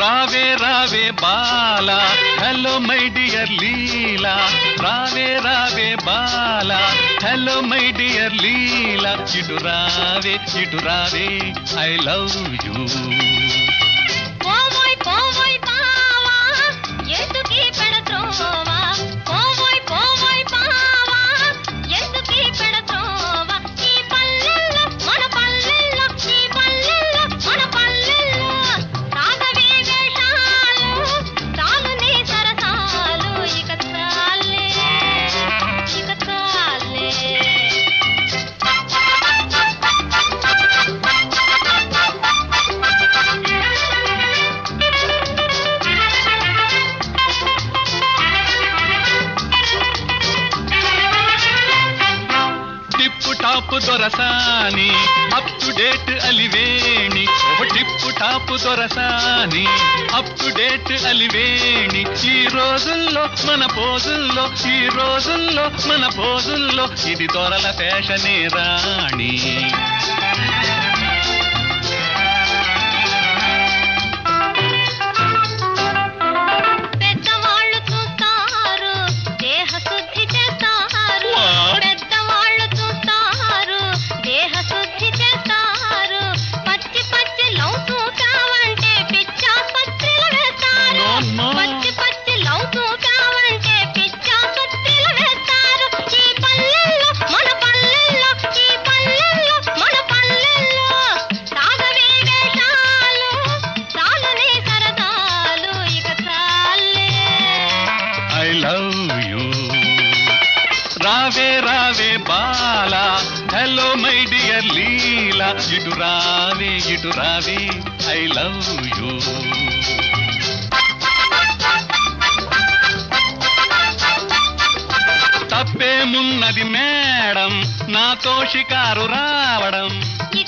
రావే రావే బాల హలో మై డియర్ లీలా రావే రావే బాల హలో మై డియర్ లీలా ఇటు రావే ఐ లవ్ యూ పోవోయ్ పోవోయ్ బావా ఎందుకీ పెడత్రోవా పోవోయ్ పోవోయ్ బావా ఎందుకీ పెడత్రోవా ఈ పల్లెల్లో మన పల్లెల్లో ఈ పల్లెల్లో మన పల్లెల్లో సాగవే వేషాలు చాలు నీ సరసాలు ఇక చాలే టిప్పు టాప్ దొరసాని అప్ టు డేట్ అలివేణి ఓ టిప్పు టాప్ దొరసాని అప్ టు డేట్ అలివేణి ఈ రోజుల్లో మన పోజుల్లో ఇది దొరల ఫ్యాషనే రాణి పెద్దవాళ్ళు చూస్తారు దేహ శుద్ధి చేస్తారు పెద్దవాళ్ళు చూస్తారు దేహ శుద్ధి చేస్తారు పచ్చి పచ్చి లవ్ చూసావంటే పిచ్చాసుపత్రిలో వేస్తారు పచ్చి లవ్ చూసావంటే పిచ్చాసుపత్రిలో వేస్తారు ఈ పల్లెల్లో మన పల్లెల్లో ఈ పల్లెల్లో మన పల్లెల్లో సాగవే వేషాలు చాలు నీ సరదాలు ఇక చాలే ఐ లవ్ యూ రావే రావే బాల హలో మై డియర్ లీలా ఇటు రావే ఐ లవ్ యూ తప్పేమున్నది మేడం నాతో షికారు రావడం